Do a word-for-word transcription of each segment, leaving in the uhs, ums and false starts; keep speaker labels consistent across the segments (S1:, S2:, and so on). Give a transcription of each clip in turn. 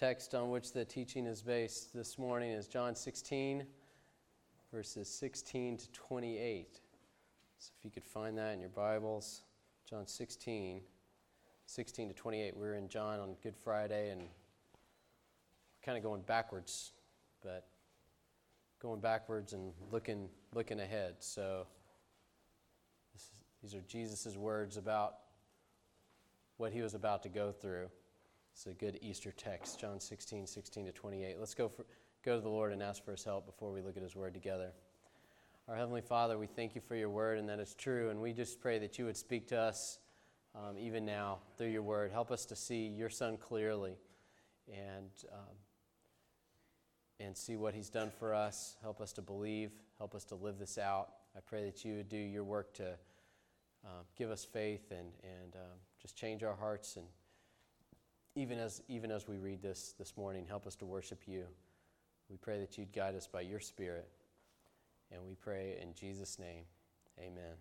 S1: text on which the teaching is based this morning is John sixteen, verses sixteen to twenty-eight. So if you could find that in your Bibles, John sixteen, sixteen to twenty-eight. We're in John on Good Friday, and we're kind of going backwards, but going backwards and looking looking ahead. So this is, these are Jesus' words about what he was about to go through. It's a good Easter text, John sixteen, sixteen to twenty-eight. Let's go for, go to the Lord and ask for his help before we look at his word together. Our Heavenly Father, we thank you for your word and that it's true, and we just pray that you would speak to us um, even now through your word. Help us to see your Son clearly and um, and see what he's done for us. Help us to believe. Help us to live this out. I pray that you would do your work to uh, give us faith and, and um, just change our hearts. And even as even as we read this this morning, help us to worship you. We pray that you'd guide us by your Spirit. And we pray in Jesus' name, amen.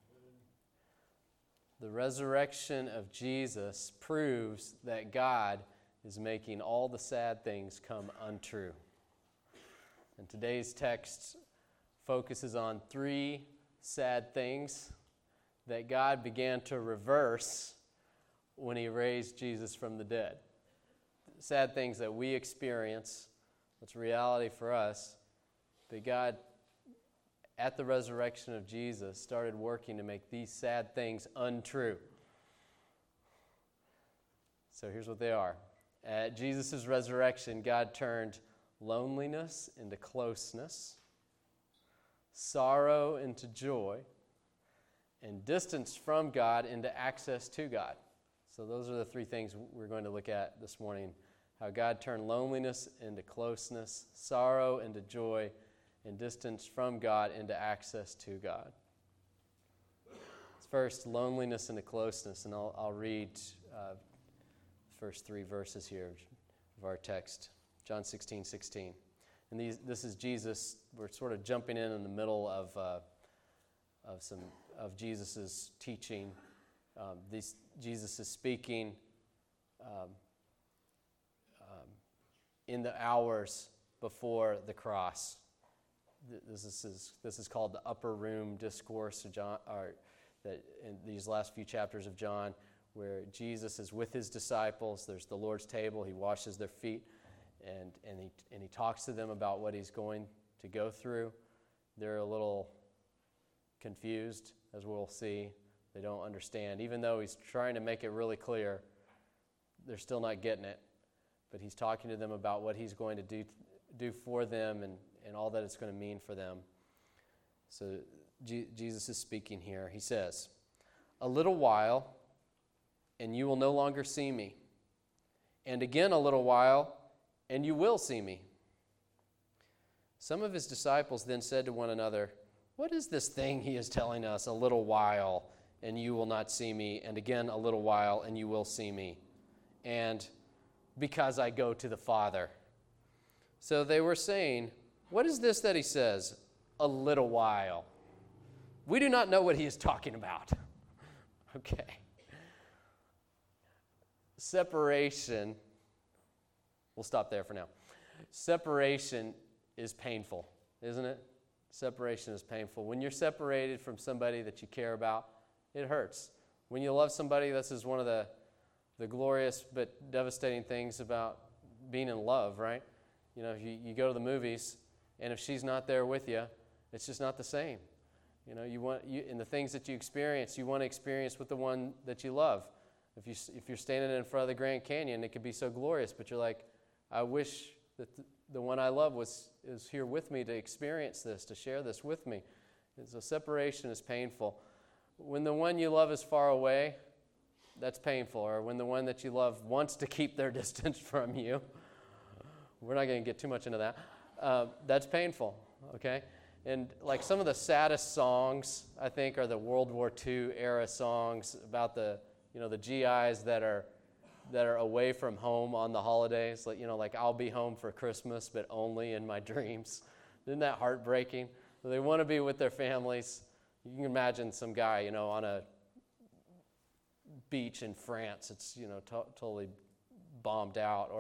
S1: The resurrection of Jesus proves that God is making all the sad things come untrue. And today's text focuses on three sad things that God began to reverse when he raised Jesus from the dead. Sad things that we experience, it's reality for us, but God, at the resurrection of Jesus, started working to make these sad things untrue. So here's what they are. At Jesus' resurrection, God turned loneliness into closeness, sorrow into joy, and distance from God into access to God. So those are the three things we're going to look at this morning. How God turned loneliness into closeness, sorrow into joy, and distance from God into access to God. First, loneliness into closeness, and I'll, I'll read uh, the first three verses here of our text. John sixteen, sixteen. And these, this is Jesus. We're sort of jumping in in the middle of uh, of some of Jesus' teaching. Um, these, Jesus is speaking um, um, in the hours before the cross. This is this is called the Upper Room Discourse of John, or that in these last few chapters of John, where Jesus is with his disciples. There's the Lord's table. He washes their feet, and and he and he talks to them about what he's going to go through. They're a little confused, as we'll see. They don't understand. Even though he's trying to make it really clear, they're still not getting it. But he's talking to them about what he's going to do do for them and, and all that it's going to mean for them. So G- Jesus is speaking here. He says, "A little while, and you will no longer see me. And again a little while, and you will see me." Some of his disciples then said to one another, "What is this thing he is telling us, a little while, and you will not see me, and again a little while, and you will see me? And because I go to the Father." So they were saying, "What is this that he says, a little while? We do not know what he is talking about." Okay. Separation, we'll stop there for now. Separation is painful, isn't it? Separation is painful. When you're separated from somebody that you care about, it hurts. When you love somebody, this is one of the, the glorious but devastating things about being in love, right? You know, you, you go to the movies, and if she's not there with you, it's just not the same. You know, you want you in the things that you experience, you want to experience with the one that you love. If you if you're standing in front of the Grand Canyon, it could be so glorious, but you're like, I wish that the, the one I love was is here with me to experience this, to share this with me. And so separation is painful. When the one you love is far away, that's painful. Or when the one that you love wants to keep their distance from you, we're not going to get too much into that. Uh, that's painful, okay? And like some of the saddest songs, I think, are the World War Two era songs about the, you know, the G Is that are that are away from home on the holidays. Like, you know, like I'll be home for Christmas, but only in my dreams. Isn't that heartbreaking? They want to be with their families. You can imagine some guy, you know, on a beach in France. It's, you know, to- totally bombed out, or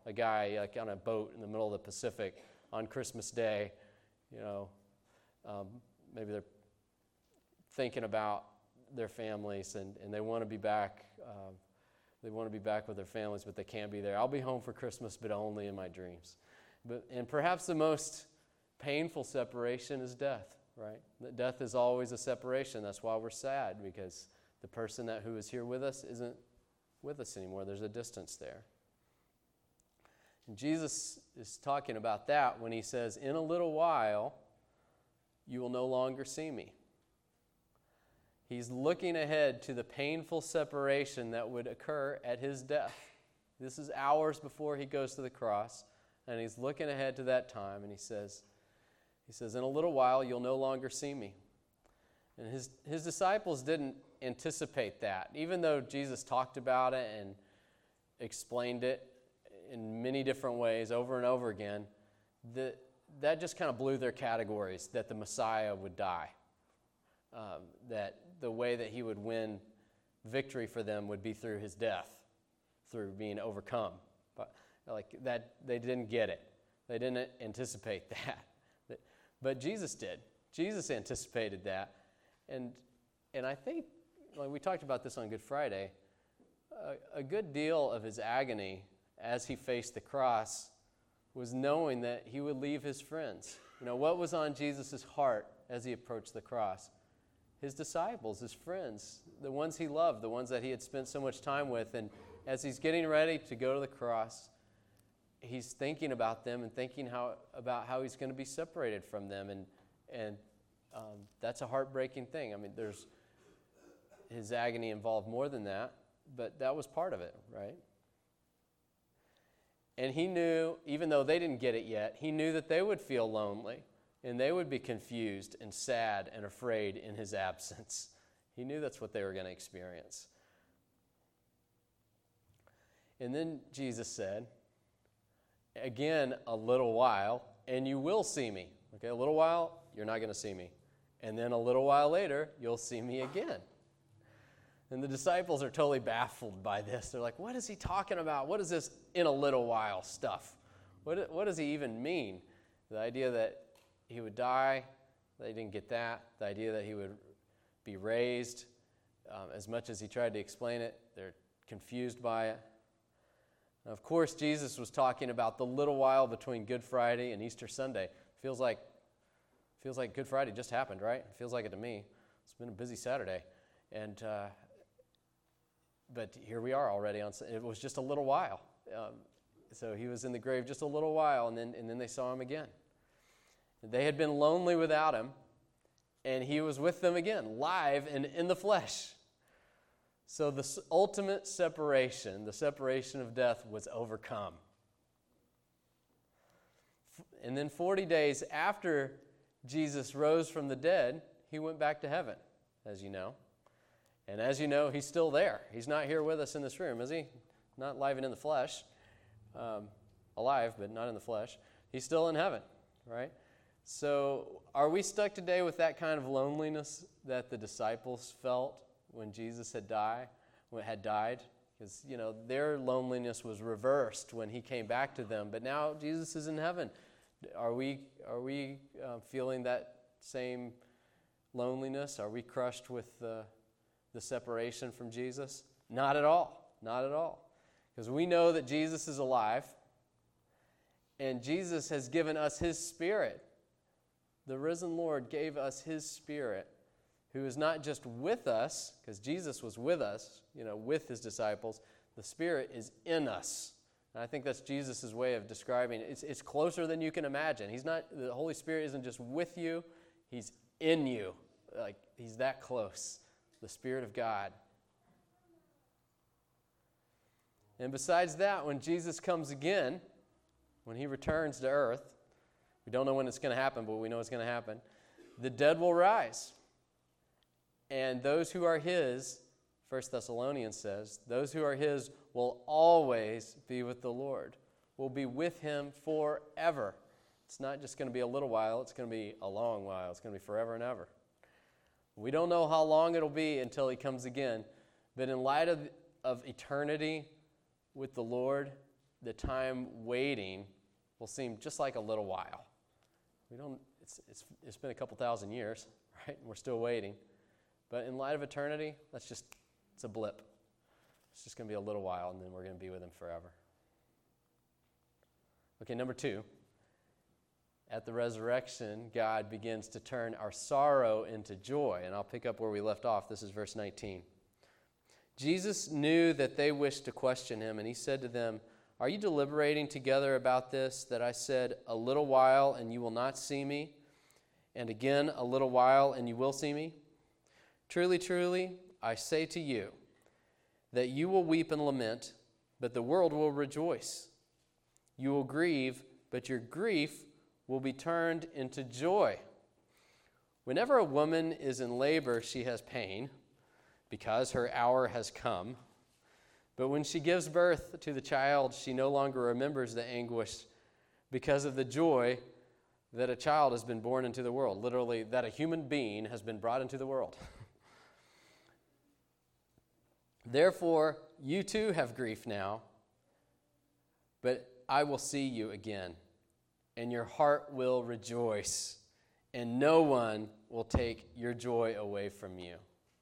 S1: a guy like on a boat in the middle of the Pacific on Christmas Day, you know, um, maybe they're thinking about their families and, and they want to be back. Um, they want to be back with their families, but they can't be there. I'll be home for Christmas, but only in my dreams. But and perhaps the most painful separation is death, right? Death is always a separation. That's why we're sad, because the person that who is here with us isn't with us anymore. There's a distance there. And Jesus is talking about that when he says, in a little while, you will no longer see me. He's looking ahead to the painful separation that would occur at his death. This is hours before he goes to the cross, and he's looking ahead to that time, and he says, he says, in a little while, you'll no longer see me. And his, his disciples didn't anticipate that. Even though Jesus talked about it and explained it in many different ways over and over again, the, that just kind of blew their categories, that the Messiah would die. Um, that the way that he would win victory for them would be through his death, through being overcome. But like that, they didn't get it. They didn't anticipate that. But Jesus did. Jesus anticipated that. And and I think, like we talked about this on Good Friday, a, a good deal of his agony as he faced the cross was knowing that he would leave his friends. You know, what was on Jesus' heart as he approached the cross? His disciples, his friends, the ones he loved, the ones that he had spent so much time with. And as he's getting ready to go to the cross, he's thinking about them and thinking how about how he's going to be separated from them. And and um, that's a heartbreaking thing. I mean, there's his agony involved more than that, but that was part of it, right? And he knew, even though they didn't get it yet, he knew that they would feel lonely. And they would be confused and sad and afraid in his absence. He knew that's what they were going to experience. And then Jesus said, again, a little while, and you will see me. Okay, a little while, you're not going to see me. And then a little while later, you'll see me again. And the disciples are totally baffled by this. They're like, what is he talking about? What is this in a little while stuff? What, what does he even mean? The idea that he would die, they didn't get that. The idea that he would be raised, um, as much as he tried to explain it, they're confused by it. Now, of course, Jesus was talking about the little while between Good Friday and Easter Sunday. Feels like, feels like Good Friday just happened, right? It feels like it to me. It's been a busy Saturday, and uh, but here we are already on. It was just a little while. Um, so he was in the grave just a little while, and then and then they saw him again. They had been lonely without him, and he was with them again, live and in the flesh. So the ultimate separation, the separation of death, was overcome. And then forty days after Jesus rose from the dead, he went back to heaven, as you know. And as you know, he's still there. He's not here with us in this room, is he? Not live and in the flesh. Um, alive, but not in the flesh. He's still in heaven, right? So are we stuck today with that kind of loneliness that the disciples felt when Jesus had died? When had died? Because, you know, their loneliness was reversed when he came back to them. But now Jesus is in heaven. Are we are we uh, feeling that same loneliness? Are we crushed with the, the separation from Jesus? Not at all. Not at all. Because we know that Jesus is alive. And Jesus has given us his Spirit. The risen Lord gave us his Spirit, who is not just with us, because Jesus was with us, you know, with his disciples. The Spirit is in us. And I think that's Jesus' way of describing it. It's, it's closer than you can imagine. He's not, the Holy Spirit isn't just with you, he's in you. Like, he's that close. The Spirit of God. And besides that, when Jesus comes again, when he returns to earth, we don't know when it's going to happen, but we know it's going to happen. The dead will rise. And those who are his, First Thessalonians says, those who are his will always be with the Lord, will be with him forever. It's not just going to be a little while, it's going to be a long while. It's going to be forever and ever. We don't know how long it'll be until he comes again, but in light of, of eternity with the Lord, the time waiting will seem just like a little while. We don't, it's, it's, it's been a couple thousand years, right? And we're still waiting. But in light of eternity, that's just, it's a blip. It's just going to be a little while, and then we're going to be with him forever. Okay, number two. At the resurrection, God begins to turn our sorrow into joy. And I'll pick up where we left off. This is verse nineteen. Jesus knew that they wished to question him, and he said to them, "Are you deliberating together about this, that I said, 'A little while, and you will not see me,' and again, 'A little while, and you will see me'? Truly, truly, I say to you, that you will weep and lament, but the world will rejoice. You will grieve, but your grief will be turned into joy. Whenever a woman is in labor, she has pain, because her hour has come. But when she gives birth to the child, she no longer remembers the anguish because of the joy that a child has been born into the world." Literally, that a human being has been brought into the world. "Therefore, you too have grief now, but I will see you again, and your heart will rejoice, and no one will take your joy away from you."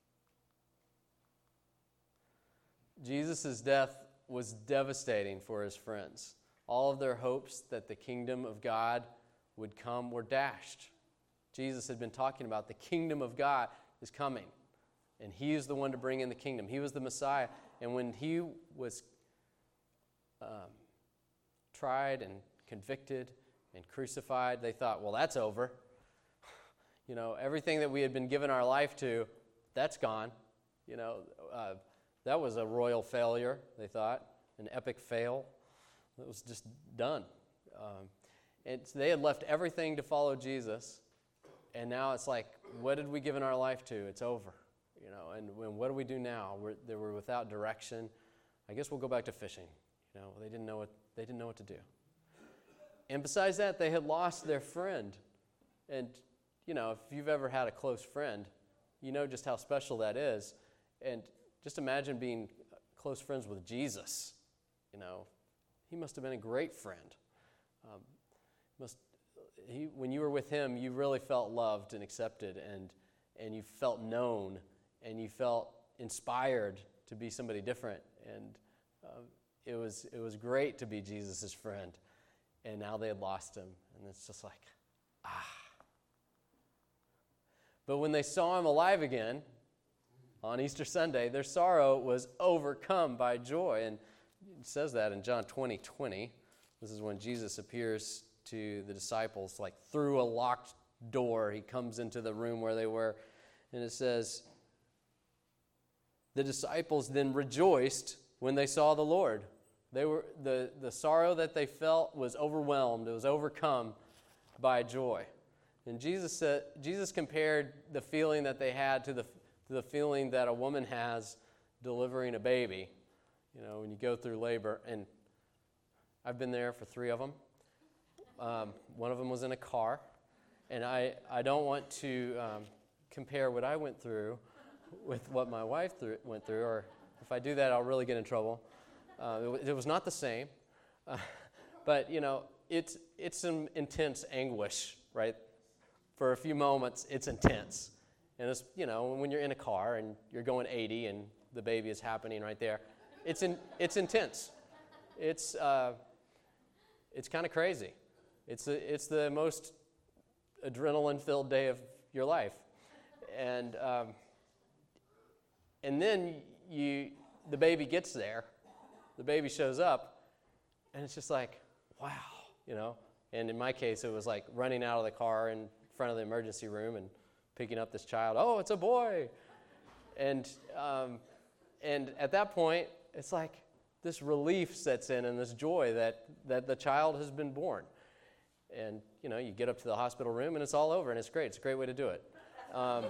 S1: Jesus' death was devastating for his friends. All of their hopes that the kingdom of God would come were dashed. Jesus had been talking about the kingdom of God is coming, and he is the one to bring in the kingdom. He was the Messiah, and when he was um, tried and convicted and crucified, they thought, well, that's over. You know, everything that we had been given our life to, that's gone. You know, uh, that was a royal failure, they thought, an epic fail. It was just done. Um, and they had left everything to follow Jesus, and now it's like, what had we given our life to? It's over. You know, and when, what do we do now? We're, they were without direction. I guess we'll go back to fishing. You know, they didn't know what they didn't know what to do. And besides that, they had lost their friend. And you know, if you've ever had a close friend, you know just how special that is. And just imagine being close friends with Jesus. You know, he must have been a great friend. Um, must he when you were with him, you really felt loved and accepted, and and you felt known, and you felt inspired to be somebody different. And uh, it was it was great to be Jesus' friend. And now they had lost him, and it's just like, ah. But when they saw him alive again on Easter Sunday, their sorrow was overcome by joy. And it says that in John twenty twenty. This is when Jesus appears to the disciples, like through a locked door. He comes into the room where they were, and it says, "The disciples then rejoiced when they saw the Lord." They were the, the sorrow that they felt was overwhelmed. It was overcome by joy. And Jesus said, Jesus compared the feeling that they had to the to the feeling that a woman has delivering a baby. You know, when you go through labor, and I've been there for three of them. Um, one of them was in a car, and I, I don't want to um, compare what I went through with what my wife through, went through, or if I do that, I'll really get in trouble. Uh, it, it was not the same, uh, but you know, it's it's some intense anguish, right? For a few moments, it's intense, and it's you know when you're in a car and you're going eighty and the baby is happening right there, it's in it's intense. It's uh, it's kind of crazy. It's a, it's the most adrenaline-filled day of your life, and um, and then you the baby gets there. The baby shows up, and it's just like, wow, you know. And in my case, it was like running out of the car in front of the emergency room and picking up this child. Oh, it's a boy. And um, and at that point, it's like this relief sets in and this joy that, that the child has been born. And, you know, you get up to the hospital room, and it's all over, and it's great. It's a great way to do it. Um,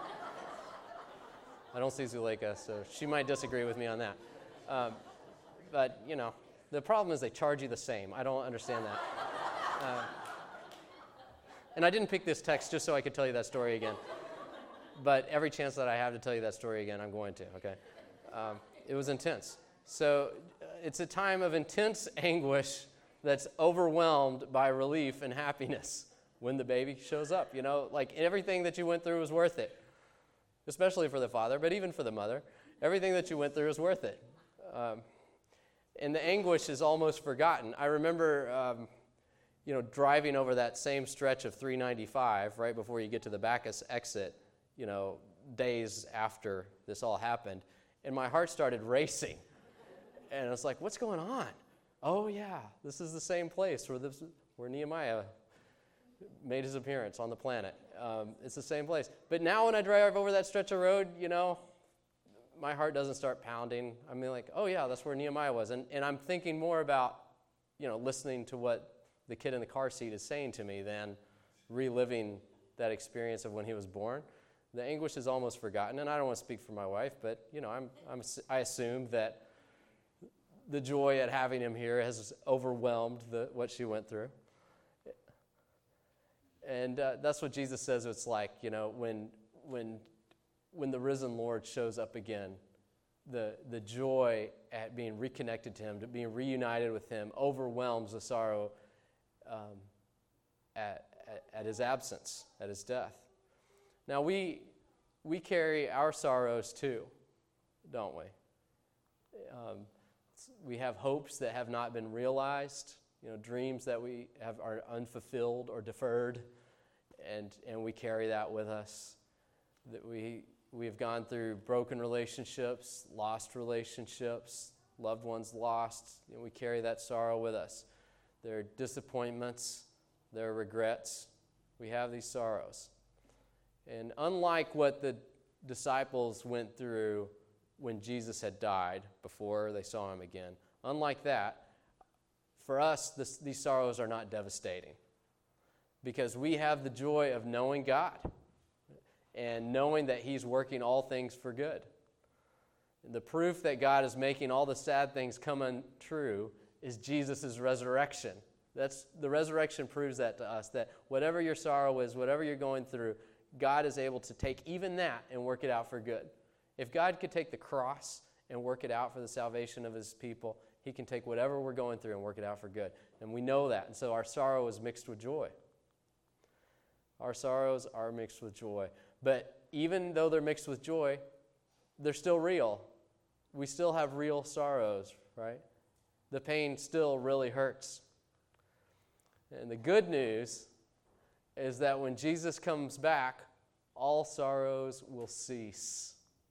S1: I don't see Zuleika, so she might disagree with me on that. Um, But, you know, the problem is they charge you the same. I don't understand that. Uh, and I didn't pick this text just so I could tell you that story again. But every chance that I have to tell you that story again, I'm going to, okay? Um, it was intense. So uh, it's a time of intense anguish that's overwhelmed by relief and happiness when the baby shows up. You know, like everything that you went through was worth it, especially for the father, but even for the mother. Everything that you went through is worth it. Um, and the anguish is almost forgotten. I remember, um, you know, driving over that same stretch of three ninety-five right before you get to the Bacchus exit, you know, days after this all happened, and my heart started racing. And I was like, what's going on? Oh, yeah, this is the same place where, this, where Nehemiah made his appearance on the planet. Um, it's the same place. But now when I drive over that stretch of road, you know, my heart doesn't start pounding. I mean, like, oh, yeah, that's where Nehemiah was. And, and I'm thinking more about, you know, listening to what the kid in the car seat is saying to me than reliving that experience of when he was born. The anguish is almost forgotten. And I don't want to speak for my wife, but, you know, I'm, I'm, I assume that the joy at having him here has overwhelmed the, what she went through. And uh, that's what Jesus says it's like, you know, when when when the risen Lord shows up again, the the joy at being reconnected to him, to being reunited with him, overwhelms the sorrow um, at, at at his absence, at his death. Now we we carry our sorrows too, don't we? Um, we have hopes that have not been realized. You know, dreams that we have are unfulfilled or deferred, and and we carry that with us. That we we have gone through broken relationships, lost relationships, loved ones lost, and we carry that sorrow with us. There are disappointments, there are regrets. We have these sorrows. And unlike what the disciples went through when Jesus had died before they saw him again, unlike that, for us, this, these sorrows are not devastating because we have the joy of knowing God and knowing that he's working all things for good. And the proof that God is making all the sad things come untrue is Jesus' resurrection. That's, the resurrection proves that to us, that whatever your sorrow is, whatever you're going through, God is able to take even that and work it out for good. If God could take the cross and work it out for the salvation of his people, he can take whatever we're going through and work it out for good. And we know that. And so our sorrow is mixed with joy. Our sorrows are mixed with joy. But even though they're mixed with joy, they're still real. We still have real sorrows, right? The pain still really hurts. And the good news is that when Jesus comes back, all sorrows will cease.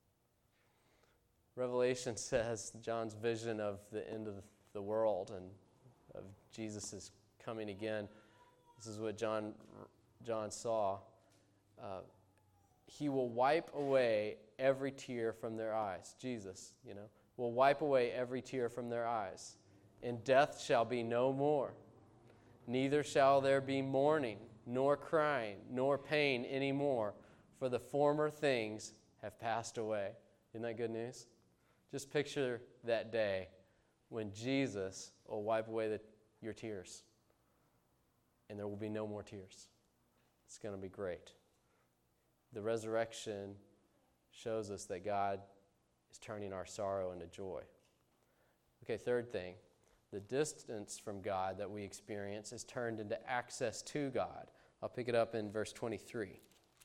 S1: Revelation says, John's vision of the end of the world and of Jesus' coming again. This is what John John saw. Uh, he will wipe away every tear from their eyes. Jesus, you know, will wipe away every tear from their eyes. And death shall be no more. Neither shall there be mourning, nor crying, nor pain anymore, for the former things have passed away. Isn't that good news? Just picture that day when Jesus will wipe away the, your tears, and there will be no more tears. It's going to be great. The resurrection shows us that God is turning our sorrow into joy. Okay, third thing, the distance from God that we experience is turned into access to God. I'll pick it up in verse twenty-three.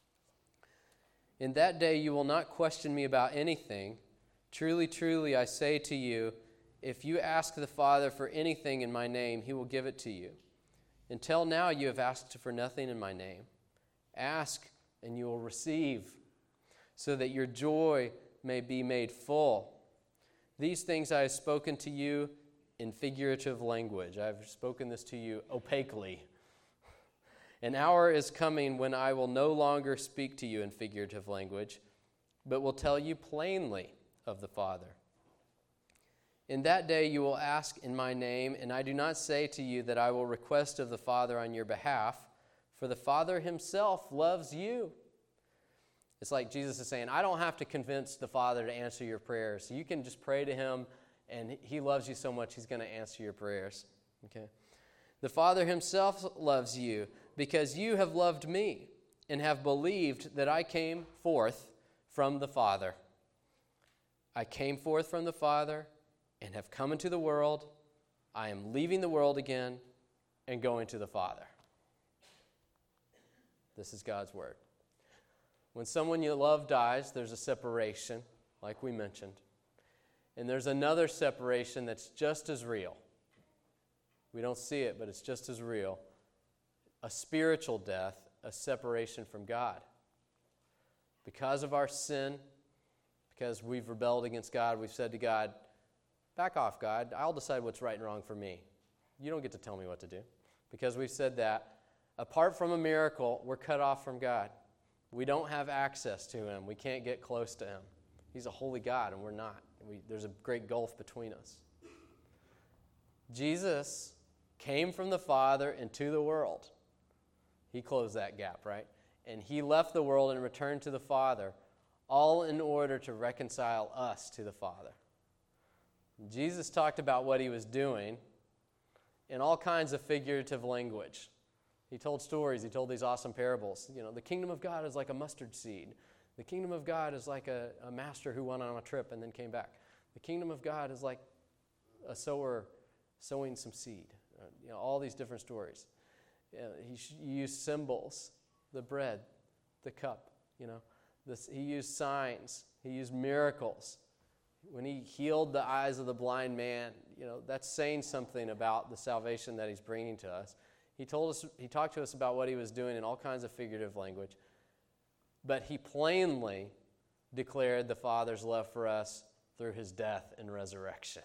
S1: In that day you will not question me about anything. Truly, truly, I say to you, if you ask the Father for anything in my name, he will give it to you. Until now you have asked for nothing in my name. Ask, and you will receive, so that your joy may be made full. These things I have spoken to you in figurative language. I have spoken this to you opaquely. An hour is coming when I will no longer speak to you in figurative language, but will tell you plainly of the Father. In that day you will ask in my name, and I do not say to you that I will request of the Father on your behalf, for the Father himself loves you. It's like Jesus is saying, I don't have to convince the Father to answer your prayers. You can just pray to him, and he loves you so much he's going to answer your prayers. Okay? The Father himself loves you because you have loved me and have believed that I came forth from the Father. I came forth from the Father, and have come into the world. I am leaving the world again and going to the Father. This is God's word. When someone you love dies, there's a separation, like we mentioned. And there's another separation that's just as real. We don't see it, but it's just as real. A spiritual death, a separation from God. Because of our sin, because we've rebelled against God, we've said to God, back off, God. I'll decide what's right and wrong for me. You don't get to tell me what to do. Because we've said that, apart from a miracle, we're cut off from God. We don't have access to Him. We can't get close to Him. He's a holy God, and we're not. We, there's a great gulf between us. Jesus came from the Father into the world. He closed that gap, right? And He left the world and returned to the Father, all in order to reconcile us to the Father. Jesus talked about what He was doing in all kinds of figurative language. He told stories. He told these awesome parables. You know, the kingdom of God is like a mustard seed. The kingdom of God is like a, a master who went on a trip and then came back. The kingdom of God is like a sower sowing some seed. Uh, you know, all these different stories. Uh, he, he used symbols, the bread, the cup. You know, this, he used signs. He used miracles. When He healed the eyes of the blind man, you know, that's saying something about the salvation that He's bringing to us. He told us, He talked to us about what He was doing in all kinds of figurative language. But He plainly declared the Father's love for us through His death and resurrection.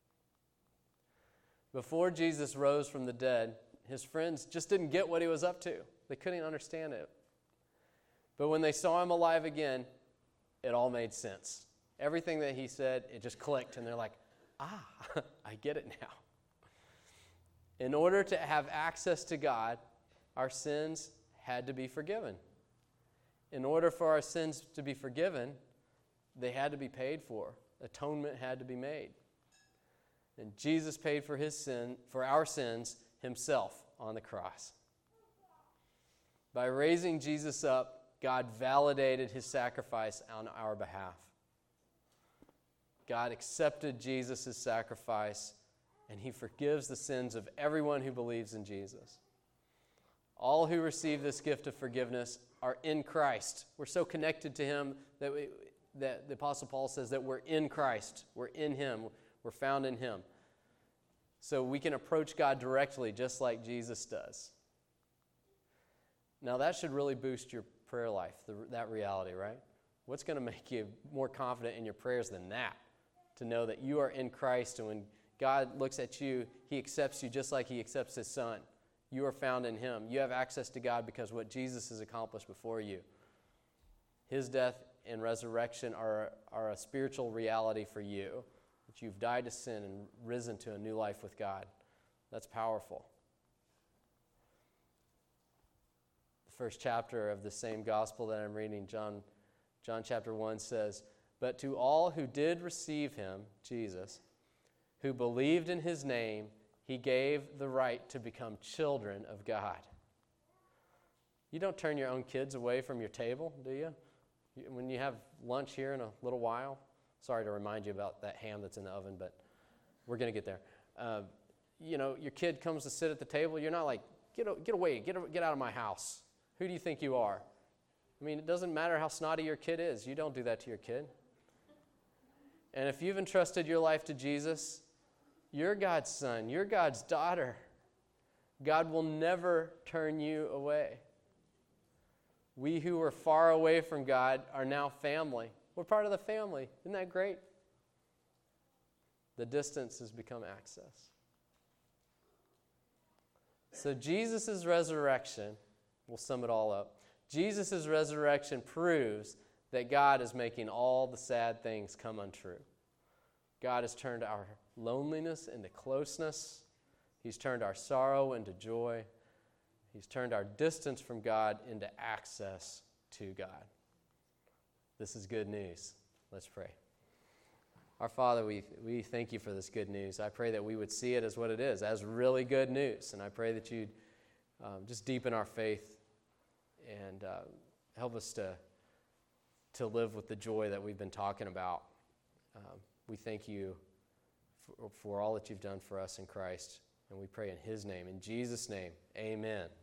S1: Before Jesus rose from the dead, His friends just didn't get what He was up to. They couldn't understand it. But when they saw Him alive again, it all made sense. Everything that He said, it just clicked, and they're like, ah, I get it now. In order to have access to God, our sins had to be forgiven. In order for our sins to be forgiven, they had to be paid for. Atonement had to be made. And Jesus paid for His sin, for our sins Himself on the cross. By raising Jesus up, God validated His sacrifice on our behalf. God accepted Jesus' sacrifice, and He forgives the sins of everyone who believes in Jesus. All who receive this gift of forgiveness are in Christ. We're so connected to Him that, we, that the Apostle Paul says that we're in Christ. We're in Him. We're found in Him. So we can approach God directly just like Jesus does. Now that should really boost your prayer life, the, that reality, right? What's going to make you more confident in your prayers than that? To know that you are in Christ, and when God looks at you, He accepts you just like He accepts His Son. You are found in Him. You have access to God because of what Jesus has accomplished before you. His death and resurrection are, are a spiritual reality for you. That you've died to sin and risen to a new life with God. That's powerful. The first chapter of the same gospel that I'm reading, John, John chapter one says, "But to all who did receive Him, Jesus, who believed in His name, He gave the right to become children of God." You don't turn your own kids away from your table, do you? When you have lunch here in a little while. Sorry to remind you about that ham that's in the oven, but we're going to get there. Uh, you know, your kid comes to sit at the table. You're not like, get get away, get, get out of my house. Who do you think you are? I mean, it doesn't matter how snotty your kid is. You don't do that to your kid. And if you've entrusted your life to Jesus, you're God's son. You're God's daughter. God will never turn you away. We who were far away from God are now family. We're part of the family. Isn't that great? The distance has become access. So Jesus' resurrection, we'll sum it all up. Jesus' resurrection proves that God is making all the sad things come untrue. God has turned our loneliness into closeness. He's turned our sorrow into joy. He's turned our distance from God into access to God. This is good news. Let's pray. Our Father, we, we thank You for this good news. I pray that we would see it as what it is, as really good news. And I pray that You'd um, just deepen our faith and uh, help us to, to live with the joy that we've been talking about. Um, we thank You for, for all that you've done for us in Christ. And we pray in his name. In Jesus' name, amen.